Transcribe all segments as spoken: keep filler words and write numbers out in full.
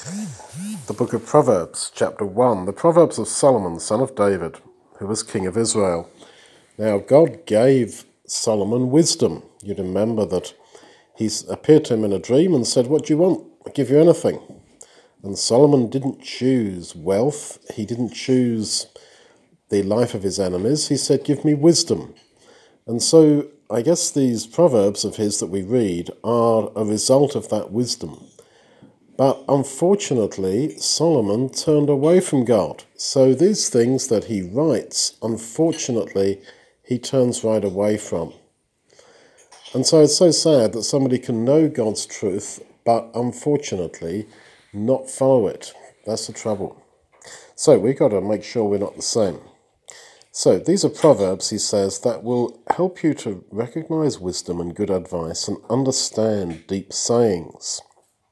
The book of Proverbs, chapter one, the Proverbs of Solomon, son of David, who was king of Israel. Now, God gave Solomon wisdom. You remember that he appeared to him in a dream and said, "What do you want? I'll give you anything." And Solomon didn't choose wealth. He didn't choose the life of his enemies. He said, "Give me wisdom." And so I guess these proverbs of his that we read are a result of that wisdom. But unfortunately, Solomon turned away from God. So these things that he writes, unfortunately, he turns right away from. And so it's so sad that somebody can know God's truth, but unfortunately not follow it. That's the trouble. So we've got to make sure we're not the same. So these are proverbs, he says, that will help you to recognize wisdom and good advice and understand deep sayings.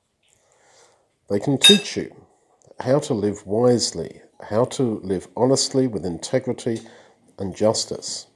They can teach you how to live wisely, how to live honestly with integrity and justice.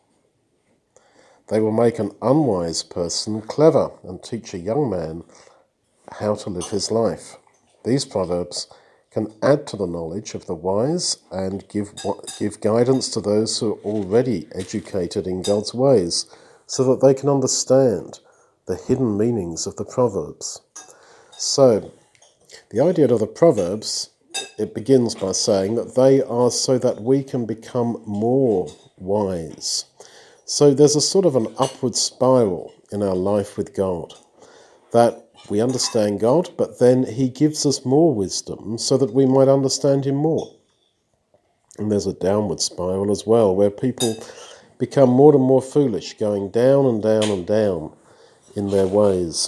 They will make an unwise person clever and teach a young man how to live his life. These proverbs can add to the knowledge of the wise and give give guidance to those who are already educated in God's ways so that they can understand the hidden meanings of the proverbs. So, the idea of the Proverbs, it begins by saying that they are so that we can become more wise. So there's a sort of an upward spiral in our life with God, that we understand God, but then he gives us more wisdom so that we might understand him more. And there's a downward spiral as well, where people become more and more foolish, going down and down and down in their ways.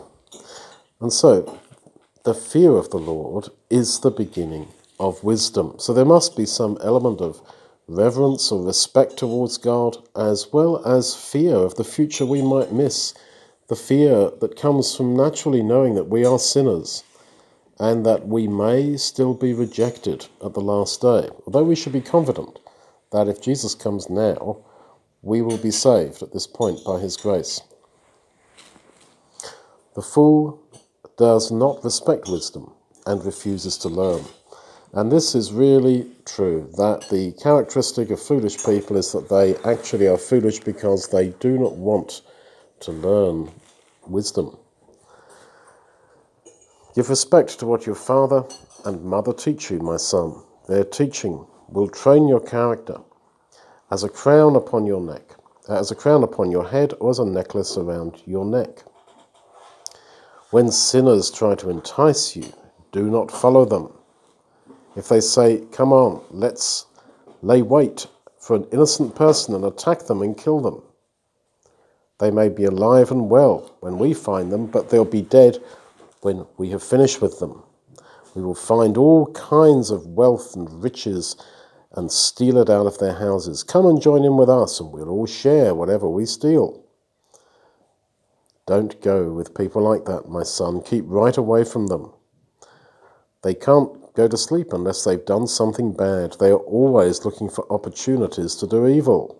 And so, the fear of the Lord is the beginning of wisdom. So there must be some element of reverence or respect towards God, as well as fear of the future we might miss, the fear that comes from naturally knowing that we are sinners and that we may still be rejected at the last day. Although we should be confident that if Jesus comes now, we will be saved at this point by his grace. The fool does not respect wisdom and refuses to learn. And this is really true, that the characteristic of foolish people is that they actually are foolish because they do not want to learn wisdom. Give respect to what your father and mother teach you, my son. Their teaching will train your character as a crown upon your neck, as a crown upon your head, or as a necklace around your neck. When sinners try to entice you, do not follow them. If they say, "Come on, let's lay wait for an innocent person and attack them and kill them," they may be alive and well when we find them, but they'll be dead when we have finished with them. We will find all kinds of wealth and riches and steal it out of their houses. Come and join in with us and we'll all share whatever we steal. Don't go with people like that, my son. Keep right away from them. They can't go to sleep unless they've done something bad. They are always looking for opportunities to do evil.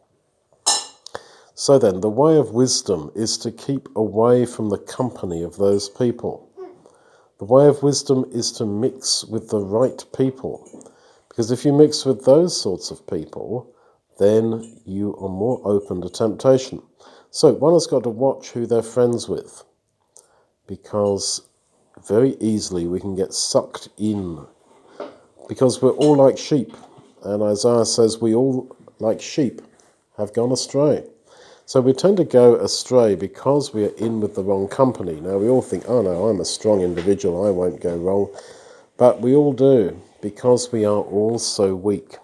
So then, the way of wisdom is to keep away from the company of those people. The way of wisdom is to mix with the right people. Because if you mix with those sorts of people, then you are more open to temptation. So one has got to watch who they're friends with, because very easily we can get sucked in, because we're all like sheep. And Isaiah says we all, like sheep, have gone astray. So we tend to go astray because we are in with the wrong company. Now we all think, oh no, I'm a strong individual, I won't go wrong. But we all do, because we are all so weak.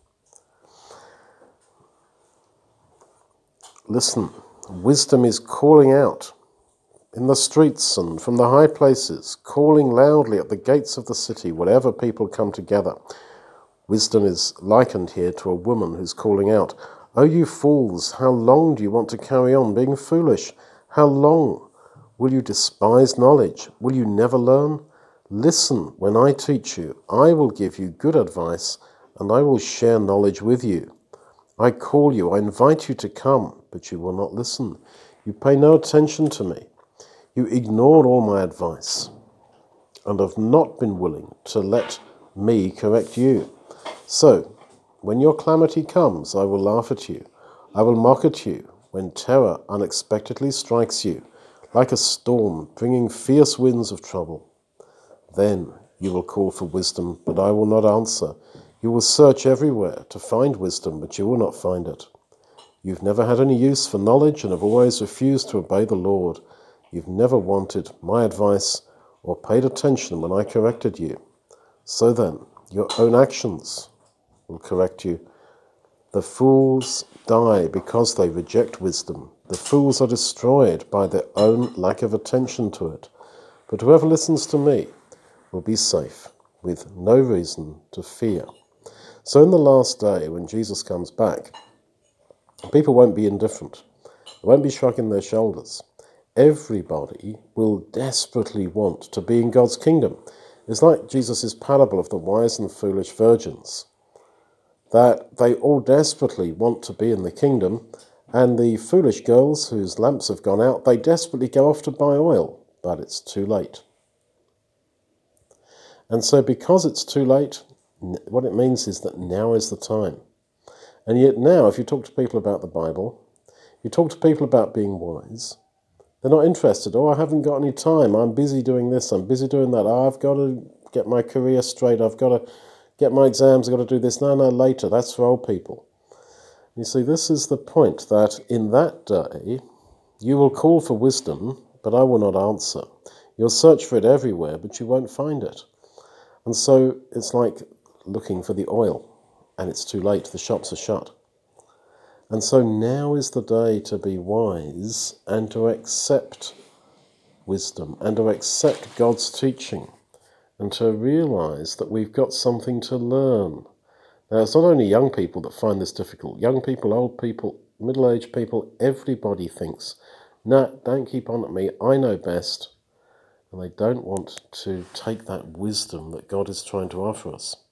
Listen, wisdom is calling out in the streets and from the high places, calling loudly at the gates of the city, wherever people come together. Wisdom is likened here to a woman who's calling out, "Oh, you fools, how long do you want to carry on being foolish? How long will you despise knowledge? Will you never learn? Listen when I teach you. I will give you good advice, and I will share knowledge with you. I call you, I invite you to come, but you will not listen. You pay no attention to me. You ignored all my advice. and have not been willing to let me correct you. So, when your calamity comes, I will laugh at you. I will mock at you when terror unexpectedly strikes you, like a storm bringing fierce winds of trouble. Then you will call for wisdom, but I will not answer. You will search everywhere to find wisdom, but you will not find it. You've never had any use for knowledge and have always refused to obey the Lord. You've never wanted my advice or paid attention when I corrected you. So then, your own actions will correct you. The fools die because they reject wisdom. The fools are destroyed by their own lack of attention to it. But whoever listens to me will be safe, with no reason to fear. So in the last day, when Jesus comes back, people won't be indifferent. They won't be shrugging their shoulders. Everybody will desperately want to be in God's kingdom. It's like Jesus' parable of the wise and foolish virgins, that they all desperately want to be in the kingdom, and the foolish girls whose lamps have gone out, they desperately go off to buy oil, but it's too late. And so because it's too late, what it means is that now is the time. And yet now, if you talk to people about the Bible, you talk to people about being wise, they're not interested. Oh, I haven't got any time. I'm busy doing this. I'm busy doing that. Oh, I've got to get my career straight. I've got to get my exams. I've got to do this. No, no, later. That's for old people. You see, this is the point, that in that day, you will call for wisdom, but I will not answer. You'll search for it everywhere, but you won't find it. And so it's like looking for the oil, and it's too late. The shops are shut. And so now is the day to be wise and to accept wisdom and to accept God's teaching and to realize that we've got something to learn. Now, it's not only young people that find this difficult. Young people, old people, middle-aged people, everybody thinks, no, don't keep on at me, I know best. And they don't want to take that wisdom that God is trying to offer us.